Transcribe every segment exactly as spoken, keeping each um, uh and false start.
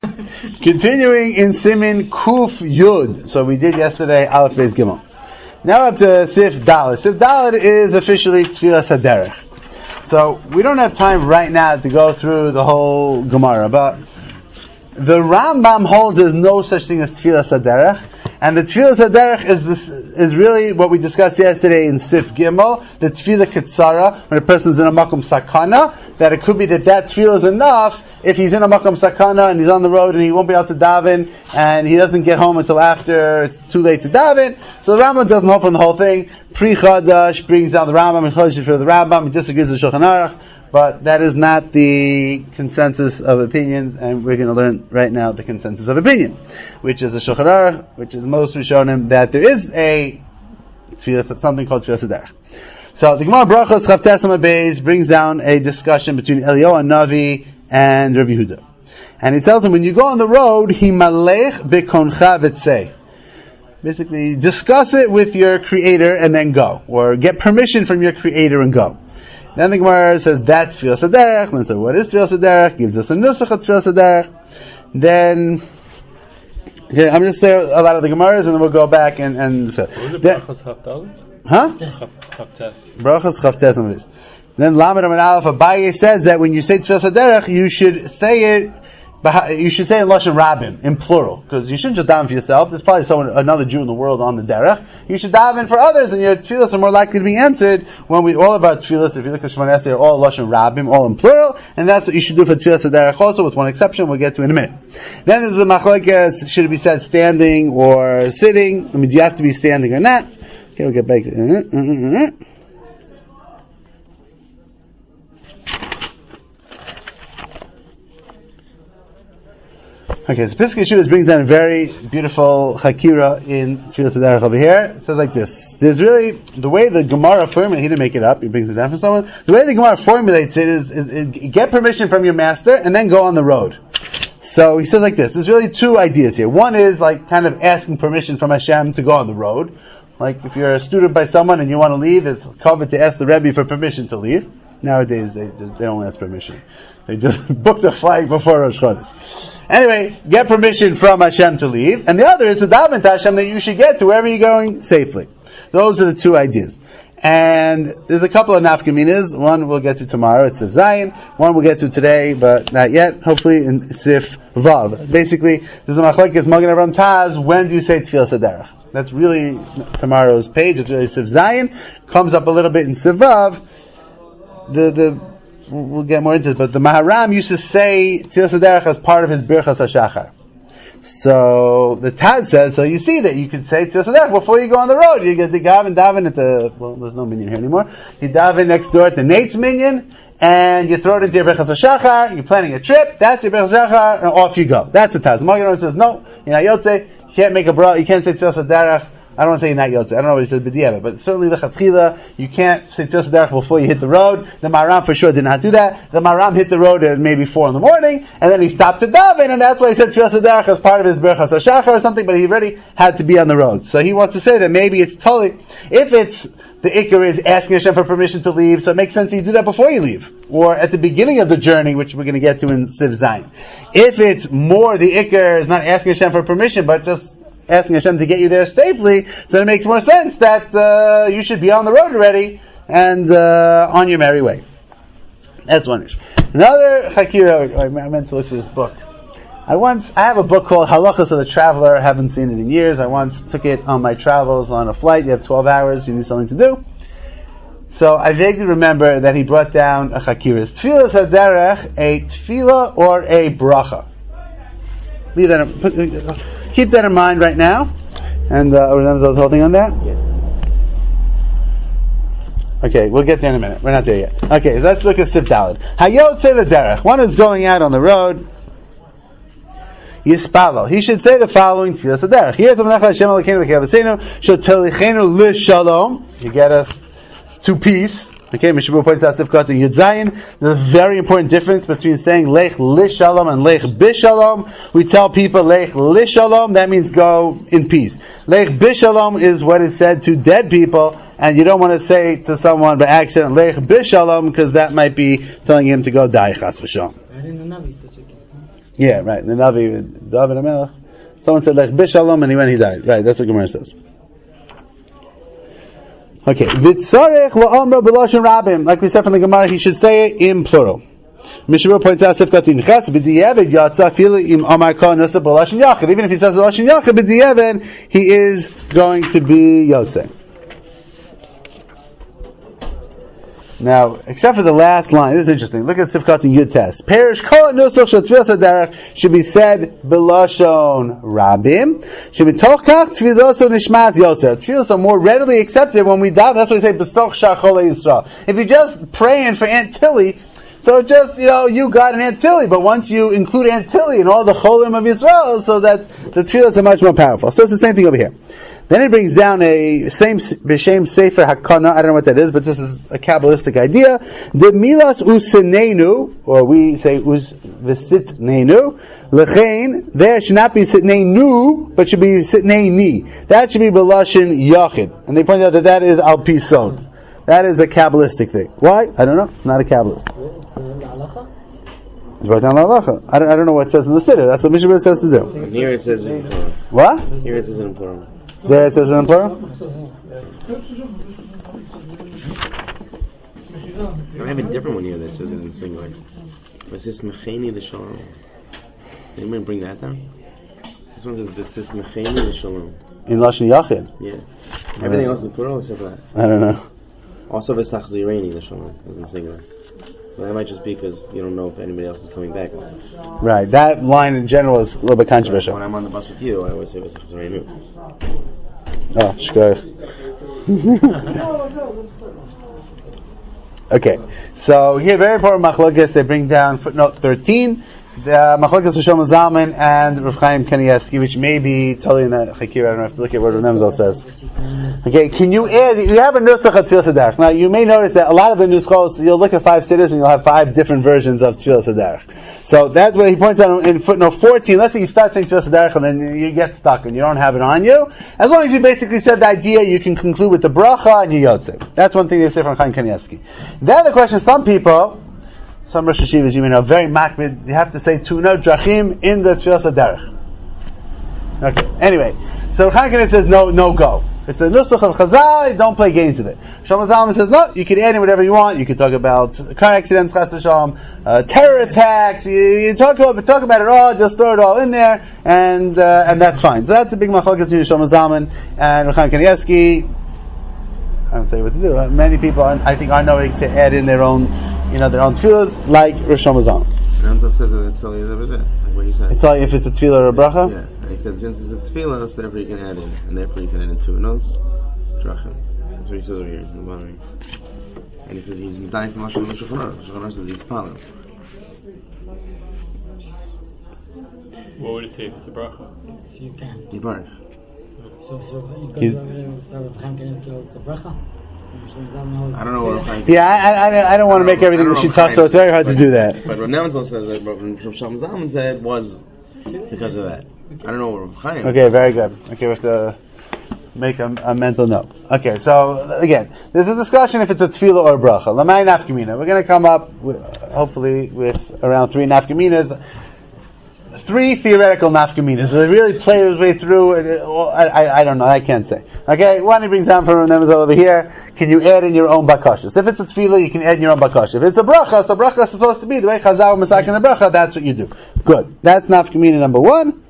Continuing in Simin Kuf Yud. So we did yesterday Aleph Beis Gimel. Now up to Sif Dalet. Sif Dalet is officially Tfilas HaDerech. So we don't have time right now to go through the whole Gemara, but the Rambam holds there's no such thing as Tfilas HaDerech, and the Tfilas HaDerech is this, is really what we discussed yesterday in Sif Gimel, the Tfilah Ketzara, when a person's in a Makom Sakana, that it could be that that Tfilah is enough if he's in a Makom Sakana and he's on the road and he won't be able to daven and he doesn't get home until after it's too late to daven. So the Rambam doesn't hold from the whole thing. Pri Chadash brings down the Rambam and Chodesh for the Rambam. He disagrees with Shulchan Aruch, but that is not the consensus of opinions, and we're going to learn right now the consensus of opinion, which is the Shulchan Aruch, which is most Rishonim, that there is a tefillah, something called Tfilas HaDerech. So the Gemara Brachos Chavtes Amud Beis brings down a discussion between Eliyahu Navi and Rav Yehuda, and he tells him when you go on the road, himalech bekoncha v'tzei. Basically, discuss it with your creator and then go, or get permission from your creator and go. Then the Gemara says that's Tfilas HaDerech. Then so what is Tfilas HaDerech? Gives us a nusach of Tfilas HaDerech. Then okay, I'm just say a lot of the Gemaras, and then we'll go back and and so. What was it? Brachos Haftal? Huh? Chavtes. Brachos Chavtes on this. Then Lamed Amud Aleph Abaye says that when you say Tfilas HaDerech, you should say it. You should say in Lashon Rabim, in plural, because you shouldn't just daven for yourself. There's probably someone, another Jew in the world on the derech. You should daven for others, and your tefillas are more likely to be answered when we, all of our tefillas, if you look at Shemona Esrei, are all Lashon Rabim, all in plural, and that's what you should do for tefillas derech also, with one exception we'll get to in a minute. Then there's the machlokes, should it be said standing or sitting? I mean, do you have to be standing or not? Okay, we'll get back to it. Okay, so Piskei Yeshuvas brings down a very beautiful chakira in Tfilas HaDerech over here. It says like this. There's really, the way the Gemara formulates, he didn't make it up, he brings it down from someone. The way the Gemara formulates it is, is, is get permission from your master and then go on the road. So he says like this. There's really two ideas here. One is like kind of asking permission from Hashem to go on the road. Like if you're a student by someone and you want to leave, it's covered to ask the Rebbe for permission to leave. Nowadays they, they don't ask permission. They just book the flight before Rosh Chodesh. Anyway, get permission from Hashem to leave. And the other is to daven to Hashem that you should get to wherever you're going safely. Those are the two ideas. And there's a couple of nafkaminas. One we'll get to tomorrow, it's Sif Zayin. One we'll get to today, but not yet. Hopefully in Sif Vav. Basically, there's a machlokes Magen Avraham Taz. When do you say Tfilas HaDerech? That's really tomorrow's page. It's really Sif Zayin. Comes up a little bit in Sif Vav. The, the, We'll get more into it, but the Maharam used to say Tfilas HaDerech as part of his Birchas HaShachar. So the Taz says, so you see that you could say Tfilas HaDerech before you go on the road. You get the Gavin daven at the, well, there's no minyan here anymore. You daven next door at the Nate's minyan, and you throw it into your Birchas HaShachar. You're planning a trip. That's your Birchas HaShachar, and off you go. That's the Taz. The Magen Avraham says, no, you're not Yotzei. You can't make a bra. You can't say Tfilas HaDerech. I don't want to say you're not Yotzei. I don't know what he says, B'diavad, but certainly the Chatchila, you can't say Tfilas HaDerech before you hit the road. The Maharam for sure did not do that. The Maharam hit the road at maybe four in the morning, and then he stopped to daven, and that's why he said Tfilas HaDerech as part of his Birchas HaShachar or something, but he already had to be on the road. So he wants to say that maybe it's totally, if it's, the Iker is asking Hashem for permission to leave, so it makes sense that you do that before you leave. Or at the beginning of the journey, which we're going to get to in Sif Zayin. If it's more, the Iker is not asking Hashem for permission, but just asking Hashem to get you there safely, so it makes more sense that uh, you should be on the road already and uh, on your merry way. That's one issue. Another chakira, I meant to look for this book. I once, I have a book called Halachas of the Traveler. I haven't seen it in years. I once took it on my travels on a flight. You have twelve hours, you need something to do. So I vaguely remember that he brought down a chakira. Is Tfilas HaDerech a tefillah or a bracha? Leave that in, put, keep that in mind right now. And uh, remember I was holding on that? Yeah. Okay, we'll get there in a minute. We're not there yet. Okay, so let's look at Sif Dalet. Hayotzei l'derech. One who's going out on the road. Yispalo. He should say the following Tfilas HaDerech. Here's the Menachah Hashem Elokeinu v'Kavasenu Shotelichenu l'Shalom. You get us to peace. Okay, Mishabur points out Sifkat and Yud Zayin. There's a very important difference between saying Lech Lishalom and Lech Bishalom. We tell people Lech Lishalom, that means go in peace. Lech Bishalom is what is said to dead people, and you don't want to say to someone by accident Lech Bishalom, because that might be telling him to go die, Chas v'Shalom. I didn't know Navi such a case. Yeah, right. The Navi, David HaMelech, someone said, like, Bishalom, and he went, he died. Right, that's what Gemara says. Okay. V'tzarech la'omra b'loshen rabim. Like we said from the Gemara, he should say it in plural. Mishabur points out, Sifkatin Ches, b'di'evet yatsa filu im amar kol nasa b'loshen yachid. Even if he says b'loshen yachid, b'di'evet, he is going to be yotzei. Now, except for the last line, this is interesting. Look at Sifkat and Yud Tes. Perish kol nusach shel tefillas haderech should be said b'lashon rabim. Should be tochach tefillos nishmas yotzer. Tefillos are more readily accepted when we daven. That's why we say b'soch shachol Yisrael. If you're just praying for Aunt Tilly, so just, you know, you got an Aunt Tilly, but once you include Aunt Tilly in all the cholim of Yisrael, so that the tefillos are much more powerful. So it's the same thing over here. Then he brings down a same b'shem sefer hakana. I don't know what that is, but this is a kabbalistic idea. The milas usenenu, or we say us v'sitnenu. Lechein, there should not be sitnenu, but should be sitneini. That should be b'lashon yachid, and they point out that that is al pi sod. That is a kabbalistic thing. Why? I don't know. I'm not a kabbalist. It's right down the halacha. I don't, I don't know what it says in the siddur. That's what Mishnah says to do. And here it says in plural. What? Here it says in plural. There it says in plural? I have a different one here that says it in singular. V'sis mecheni l'shalom. Anybody bring that down? This one says v'sis mecheni l'shalom. In Lashon Yachid? Yeah. Everything else is plural except for that. I don't know. Also v'sach zireni l'shalom is in singular. So that might just be because you don't know if anybody else is coming back. Also. Right. That line in general is a little bit controversial. When I'm on the bus with you, I always say v'sach zireni. Oh, shkoyach. Okay. So here, very important machlokes. They bring down footnote thirteen. The uh, machlokes of Shlomo Zalman and Rav Chaim Kanievsky, which may be totally in that Chakira. I don't have to look at what Rav Nemzel says. Okay, can you add? You have a nusach of Tfilas Haderech. Now, you may notice that a lot of the nuschos, you'll look at five siddhs and you'll have five different versions of Tfilas Haderech. So that's what he points out in footnote fourteen. Let's say you start saying Tfilas Haderech and then you get stuck and you don't have it on you. As long as you basically said the idea, you can conclude with the bracha and you yotze. That's one thing they say from Chaim Kanievsky. The other question: some people. Some Rosh Hashivas, you may know, very makbid, you have to say Tuna Drachim in the Tfilas Haderech. Okay, anyway. So Chaim Kanievsky says, no, no go. It's a nusach of Chazal, don't play games with it. Shlomo Zalman says, no, you can add in whatever you want. You can talk about car accidents, chas v'shalom, uh, terror attacks, you, you talk about, talk about it all, just throw it all in there, and, uh, and that's fine. So that's a big machlokes between Shlomo Zalman and Chaim Kanievsky. I don't tell you what to do. Many people, are, I think, are knowing to add in their own, you know, their own tefillas, like Rosh Hashanah. And Anto says that it's totally that was it. Like what he said. It's only if it's a tefillah or a bracha. Yeah, and he said since it's a tefillah, so therefore you can add in, and therefore you can add in two notes, drachim. That's what he says over here in the bottom. And he says he's dying from Lashon Shulchan Aruch. Shulchan Aruch says he's palim. What would it say if it's a bracha? So you can. Yibarech. So, so He's- it goes over to Chaim Kanievsky, it's a bracha. I don't know what Chaim. Yeah, I, I, I don't want to make everything I that don't she know talks, so it's very hard to but- do that. But Rav Nemzel says that, but Shlomo Zalman said it was because of that. I don't know what Rav Chaim. Okay, very good. Okay, we have to make a, a mental note. Okay, so again, there's a discussion if it's a tefillah or a bracha. Lamai nafkamina. We're going to come up, with, hopefully, with around three nafkaminas. Three theoretical nafkaminas. So they really play his way through. It, I, I, I don't know. I can't say. Okay, one he brings down from Rav Nemzel over here. Can you add in your own bakashas? If it's a tefillah, you can add in your own bakashas. If it's a bracha, so bracha is supposed to be the way Chazal Masak in the bracha. That's what you do. Good. That's nafkamina number one.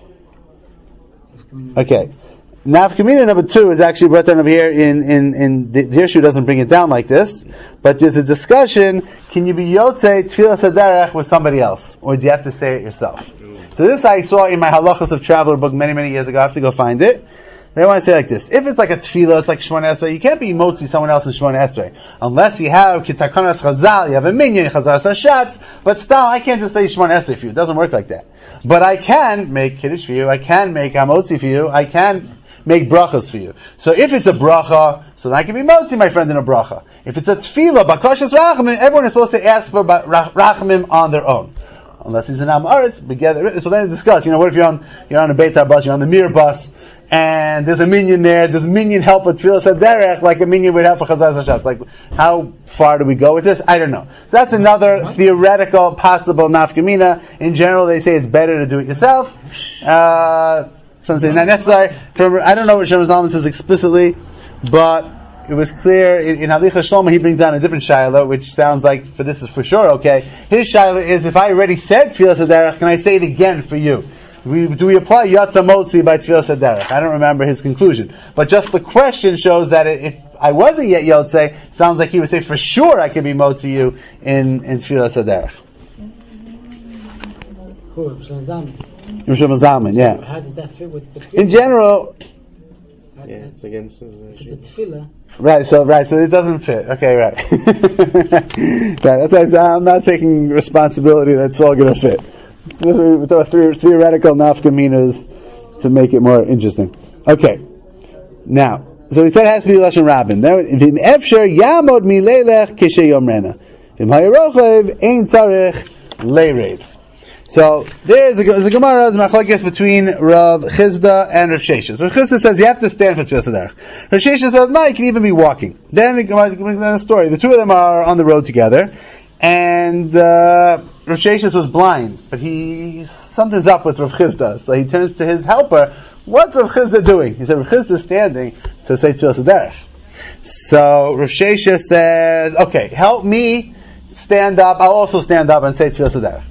Okay. Nafkamina number two is actually brought down over here in, in, in the, the issue doesn't bring it down like this, but there's a discussion, can you be yotzei tfilas haderech with somebody else? Or do you have to say it yourself? So this I saw in my halachas of traveler book many, many years ago. I have to go find it. They want to say like this. If it's like a tefillah, it's like Shemona Esrei, you can't be motzi someone else in Shemona Esrei. Unless you have kitakanas chazal, you have a minyan, chazar sashatz, but still, I can't just say Shemona Esrei for you. It doesn't work like that. But I can make kiddush for you, I can make amotzi for you, I can make brachas for you. So if it's a bracha, so then I can be motzi my friend in a bracha. If it's a tefillah, bakashas rachamim, everyone is supposed to ask for rachamim on their own. unless he's an Am Aretz, together. So then discuss, you know, what if you're on, you're on a Beitar bus, you're on the Mir bus, and there's a minion there, does a minion help with Tfilas HaDerech like a minion would help for Chazar Hashatz? Like, how far do we go with this? I don't know. So that's another theoretical, possible nafkamina. In general, they say it's better to do it yourself. Uh, some say not necessary. From, I don't know what Shem Zalman says explicitly, but it was clear in, in Halicha Shlomo he brings down a different shaila, which sounds like for this is for sure okay. His shaila is, if I already said Tfilas HaDerech, can I say it again for you? We, do we apply Yatza Motzi by Tfilas HaDerech? I don't remember his conclusion, but just the question shows that if I wasn't yet Yotze, sounds like he would say for sure I can be Motzi you in in Tfilas HaDerech. Who? Rishon Zalman. Rishon Zalman, yeah. How does that fit with the tefillah? In general, Yeah, it's against his. Uh, If it's a tefillah, right, so right, so it doesn't fit. Okay, right. Right, that's why I say I'm not taking responsibility that's all going to fit. We throw three theoretical nafkaminas to make it more interesting. Okay. Now, so he said it has to be Lashon Rabin. V'im efsher yamod milelech kishe yomrena. V'im hayerochev ein tzarech leirev. So there's a, there's a Gemara, there's a machlokes between Rav Chizda and Rav Sheshes. So Rav Chizda says you have to stand for Tfilas HaDerech. Rav Sheshes says no, you can even be walking. Then the Gemara brings down a story. The two of them are on the road together, and uh, Rav Sheshes was blind, but he something's up with Rav Chizda. So he turns to his helper. What's Rav Chizda doing? He said Rav Chizda is standing to say Tfilas HaDerech. So Rav Sheshes says, okay, help me stand up. I'll also stand up and say Tfilas HaDerech.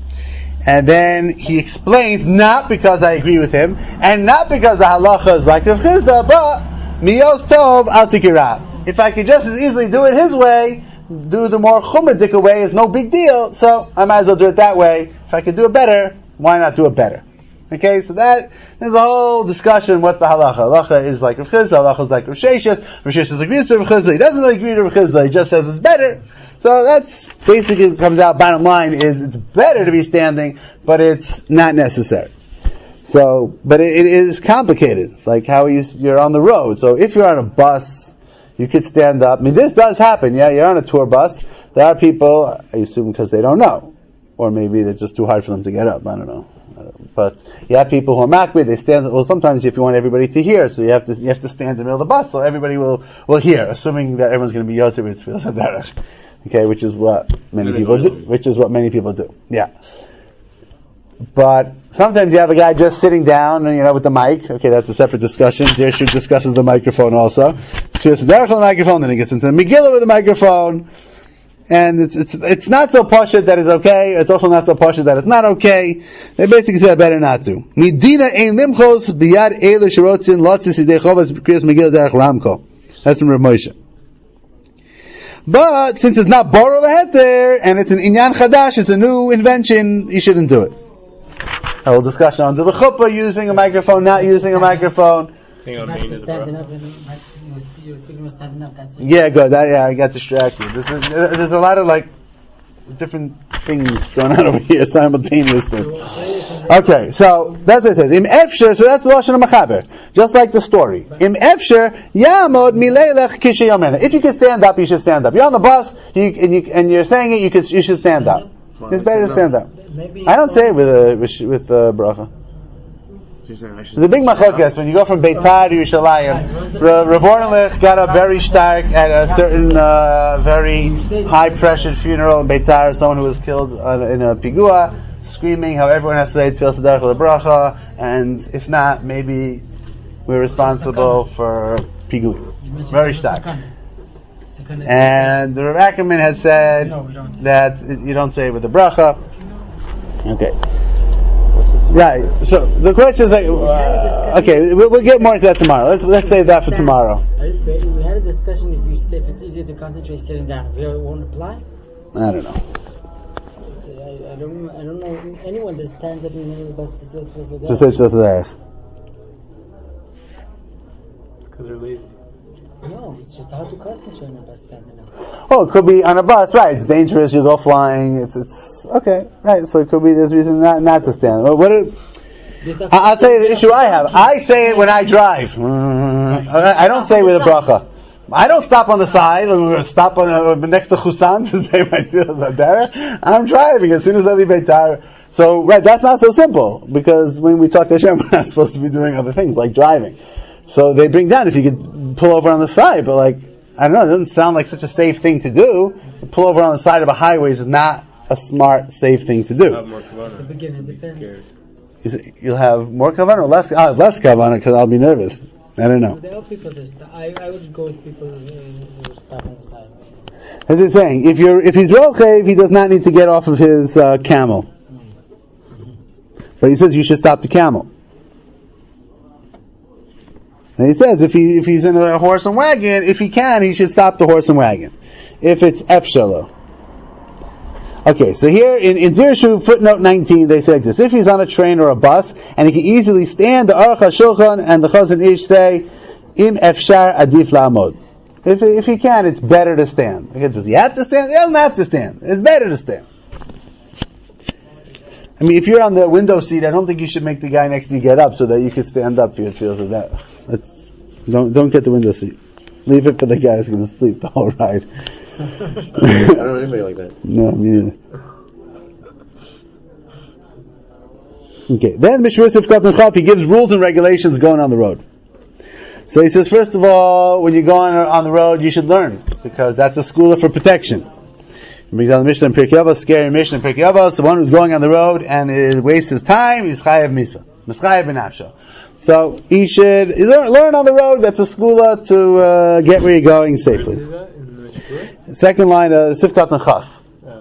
And then he explains, not because I agree with him, and not because the halacha is like Rav Chizda, but miyos tov al tikirah. If I could just as easily do it his way, do the more chumadik way, is no big deal, so I might as well do it that way. If I could do it better, why not do it better? Okay, so that, there's a whole discussion what the halacha. Halacha is like Rav Chizda, halacha is like Rav Sheshes. Rav Sheshes agrees to Rav Chizda, he doesn't really agree to Rav Chizda, he just says it's better. So that's basically comes out, bottom line is it's better to be standing, but it's not necessary. So, but it, it is complicated. It's like how you, you're on the road. So if you're on a bus, you could stand up. I mean, this does happen, yeah, you're on a tour bus. There are people, I assume because they don't know. Or maybe they're just too hard for them to get up, I don't know. But you have people who are makbid, they stand, well sometimes if you want everybody to hear, so you have to, you have to stand in the middle of the bus, so everybody will, will hear, assuming that everyone's going to be yotzei with Tfilas HaDerech. Okay, which is what many people do. Which is what many people do. Yeah. But sometimes you have a guy just sitting down, you know, with the mic. Okay, that's a separate discussion. Dirshuk discusses the microphone also. So it's Derech on the microphone, then he gets into the Megillah with the microphone. And it's it's it's not so pashut that it's okay. It's also not so pashut that it's not okay. They basically say better not to. Midina ein limchos biyad elu sherotzin lotzis idei chovas kriyas Megillah derech Ramko. That's from Rav Moshe. But since it's not borrowed ahead there, and it's an inyan chadash, it's a new invention, you shouldn't do it. A whole discussion on the chuppah, using a microphone, not using a microphone. Thing on not main is the standing bracha. up and you was you was thinking of standing up. That's what Yeah, good. I, yeah, I got distracted. There's a, there's a lot of like different things going on over here simultaneously. Okay, so that's what it says. Im efsher, so that's the lashon of Machaber, just like the story. Im efsher yamod milelech kishe yomrena. If you can stand up, you should stand up. You're on the bus, you, and, you, and you're saying it, you could, you should stand up. It's better to stand up. maybe I don't say it with a with, with a bracha. There's a big machlokes when you go from Beitar to Yerushalayim. Rav Ornelich got up very stark at a certain uh, very high pressured funeral in Beitar, someone who was killed uh, in a pigua, screaming how everyone has to say Tfilas HaDerech LeBracha, and if not, maybe we're responsible for pigui. Very stark. And the Rav Ackerman has said that you don't say it with the bracha. Okay. Right. So the question is like, uh, okay, we'll, we'll get more into that tomorrow. Let's let's save that for tomorrow. We had a discussion if you if it's easier to concentrate sitting down. If it won't apply. I don't know. I, I don't I don't know anyone that stands up in the middle of the bus to say Tfilas HaDerech. To say Tfilas HaDerech. Because they're lazy. No, it's just hard to concentrate on a bus standing up. Oh, it could be on a bus, right? It's dangerous. You go flying. It's it's okay, right? So it could be there's reason not not to stand. What? what it, I, I'll tell you the issue I have. I say it when I drive. Mm, I, I don't say it with a bracha. I don't stop on the side. I'm going to stop on uh, next to Chusan to say my tefillas aderech. I'm driving as soon as I leave Beitar. So, right, that's not so simple, because when we talk to Hashem, we're not supposed to be doing other things, like driving. So they bring down if you could pull over on the side, but like, I don't know, it doesn't sound like such a safe thing to do. Pull over on the side of a highway is not a smart, safe thing to do. The beginning depends. Is it, you'll have more kavanah or less? Ah, less kavanah, because I'll be nervous. I don't know. There are people that st- I, I would go with people who stop on the side. As it's saying, if you're if he's rochev, he does not need to get off of his uh, camel. But he says you should stop the camel. And he says if he if he's in a horse and wagon, if he can, he should stop the horse and wagon. If it's efshalo. Okay, so here in, in Dirshu, footnote nineteen, they say like this: if he's on a train or a bus and he can easily stand, the Aruch HaShulchan and the Chazon Ish say, "Im efshar adif la'amod." If if he can, it's better to stand. Okay, does he have to stand? He doesn't have to stand. It's better to stand. I mean, if you're on the window seat, I don't think you should make the guy next to you get up so that you can stand up for your feels of that. Let's don't don't get the window seat. Leave it for the guy who's going to sleep the whole ride. I don't know anybody like that. No, me neither. Okay, then Mishmur Sifkat and Chaf, he gives rules and regulations going on the road. So he says, first of all, when you're going on the road, you should learn, because that's a school for protection. Brings down the Mishnah in Pirkei Avos, scary Mishnah in Pirkei Avos, the one who's going on the road and is wastes his time, he's chayav misa, mischayav benafsho. So he should learn, learn on the road. That's a skula to uh, get where you're going safely. Second line of Sifkat and Chaf.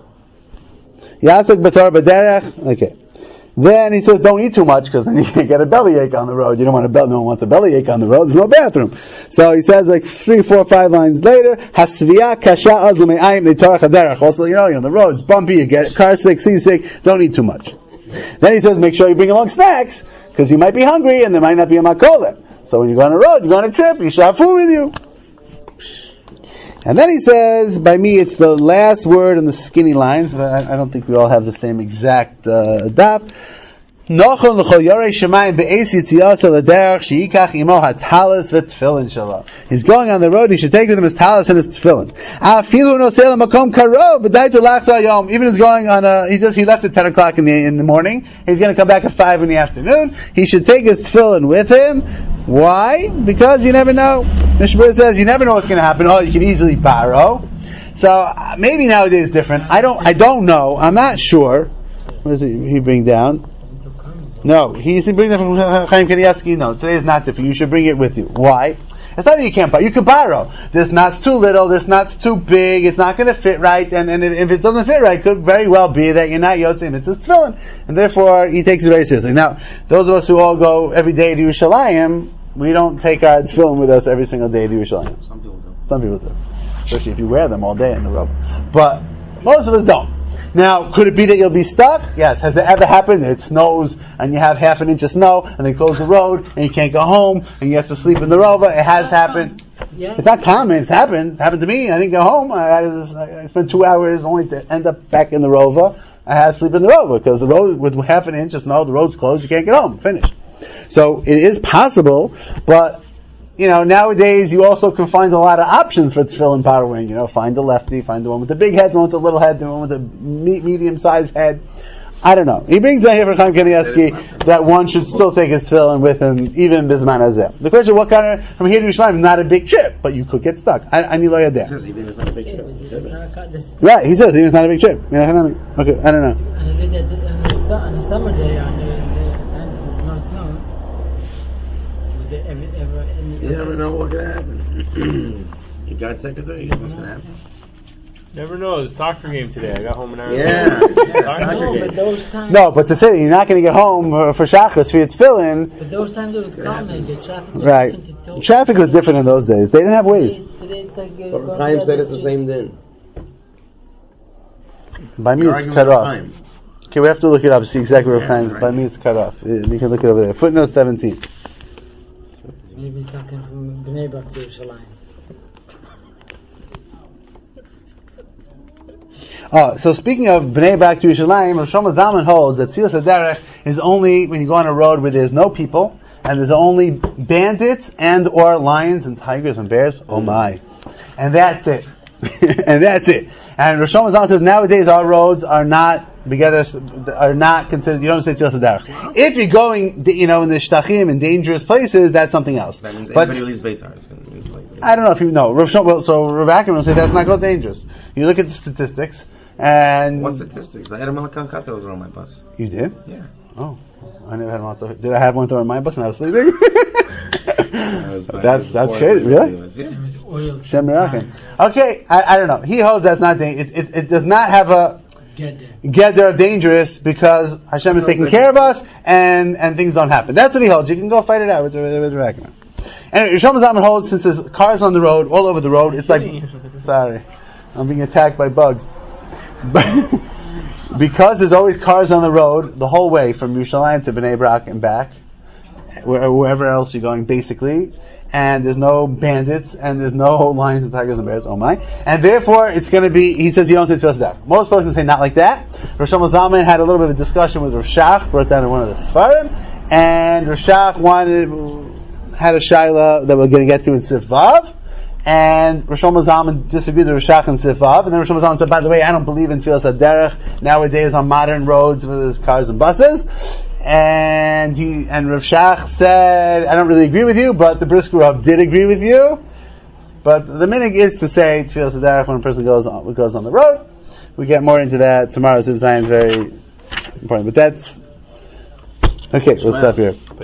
Yasek b'tor b'derech. Okay. Then he says, don't eat too much, because then you can't get a bellyache on the road. You don't want a bell. No one wants a bellyache on the road. There's no bathroom. So he says, like three, four, five lines later, Hasviya kasha azlumei ayim netarach haderech. Also, you know, you're on the road. It's bumpy. You get car sick, seasick. Don't eat too much. Then he says, make sure you bring along snacks, because you might be hungry and there might not be a makolet. So when you go on a road, you go on a trip, you should have food with you. And then he says, by me, it's the last word in the skinny lines, but I, I don't think we all have the same exact uh, daf. Nochon l'chol yorei shemayim be'es yitziyaso l'derech she'yikach imo hatalis v'tfilin shelo. He's going on the road, he should take with him his talis and his tefillin. Afilu nosei l'makom karov v'dai to lachsa yom. Even if he's going on a, he just, he left at ten o'clock in the, in the morning, he's going to come back at five in the afternoon, he should take his tefillin with him. Why? Because you never know. Mishmur says you never know what's going to happen. Oh, you can easily borrow. So uh, maybe nowadays it's different. I don't. I don't know. I'm not sure. What does he, he bring down? No, he brings it from Chaim Kanievsky. No, today is not different. You should bring it with you. Why? It's not that you can't borrow. You can borrow. This knot's too little. This knot's too big. It's not going to fit right. And, and if it doesn't fit right, it could very well be that you're not yotzei mitzvahs tefillin. And therefore, he takes it very seriously. Now, those of us who all go every day to Yerushalayim, we don't take our tefillin with us every single day to Yerushalayim. Some people do. Some people do. Especially if you wear them all day in the road. But most of us don't. Now, could it be that you'll be stuck? Yes. Has it ever happened? It snows and you have half an inch of snow and they close the road and you can't go home and you have to sleep in the Rova. It has happened. Yeah. It's not common. It's happened. It happened to me. I didn't go home. I, I, I spent two hours only to end up back in the Rova. I had to sleep in the Rova because the road, with half an inch of snow, the road's closed. You can't get home. Finished. So it is possible, but you know, nowadays you also can find a lot of options for tefillin borrowing. You know, find the lefty, find the one with the big head, the one with the little head, the one with the me- medium-sized head. I don't know. He brings down here for Chaim Kanievsky that one should still take his tefillin with him, even bisman hazeh. The question: what kind of from here to Yerushalayim is not a big trip, but you could get stuck. I, I need lawyer there. Even it's not a big trip. Right? He says even it's not a big trip. Okay, I don't know. On a summer day, on the, there's no snow. Was there ever, ever any? You never know what could happen. You got secretary. You know what's gonna happen. Never know. There's a soccer game today. I got home an hour Yeah, later. yeah, Soccer soccer No, game. but those times. No, but to say you're not going to get home for, for Shachris for your tefillin. But those times it was calm and the traffic was Right. different to- Traffic was different in those days. They didn't have ways. Today, today it's like uh, But going Chaim down said the it's the street. same din. By me, You're it's arguing cut with off. Chaim. Okay, we have to look it up to see exactly where Yeah, Chaim. right. By me, it's cut off. Uh, You can look it over there. Footnote seventeen. Maybe he's talking from Bnei Brak to Yerushalayim. Oh, so speaking of Bnei Brak to Yerushalayim, Rosh Shlomo Zalman holds that Tzilas HaDerech is only when you go on a road where there's no people and there's only bandits and or lions and tigers and bears. Oh my! and that's it. And that's it. And Rosh Hashanah says nowadays our roads are not together, are not considered. You don't say Tzilas Haderech. If you're going, you know, in the shtachim in dangerous places, that's something else. That means but anybody who leaves Beitar is going to mean like. I don't know if you know. Rav Shom, well, so Rav Akram will say that's not called dangerous. You look at the statistics, and What statistics? I had a Malakal Kata was on my bus. You did? Yeah. Oh, I never had one. Did I have one thrown on my bus and I was sleeping? that's that's crazy. Really? Yeah. Shem Merachim. Okay, I, I don't know. He holds that's not dangerous. It, it, it does not have a Get there. get there of dangerous because Hashem is taking care of us and, and things don't happen. That's what he holds. You can go fight it out with the with the Rakhman. And Rishon Zalman holds since there's cars on the road, all over the road. It's like sorry, I'm being attacked by bugs. But because there's always cars on the road the whole way from Yerushalayim to Bnei Brak and back, where, wherever else you're going, basically. And there's no bandits, and there's no lions and tigers and bears, oh my. And therefore, it's going to be, he says you don't say Tzilas Haderech. Most folks say not like that. Rosh Zalman had a little bit of a discussion with Rav Shach, brought down in one of the Sfarim, and Rav Shach wanted, had a Shaila that we're going to get to in Sif Vav, and Rosh Zalman disagreed with Rav Shach in Sif Vav, and then Rosh Zalman said, by the way, I don't believe in Tzilas Haderech nowadays on modern roads where there's cars and buses. And he and Rav Shach said, I don't really agree with you, but the Brisker Rav did agree with you. But the minig is to say Tzilas Haderech when a person goes on goes on the road. We get more into that tomorrow. Ziv Zion is very important, but that's okay. We'll stop here.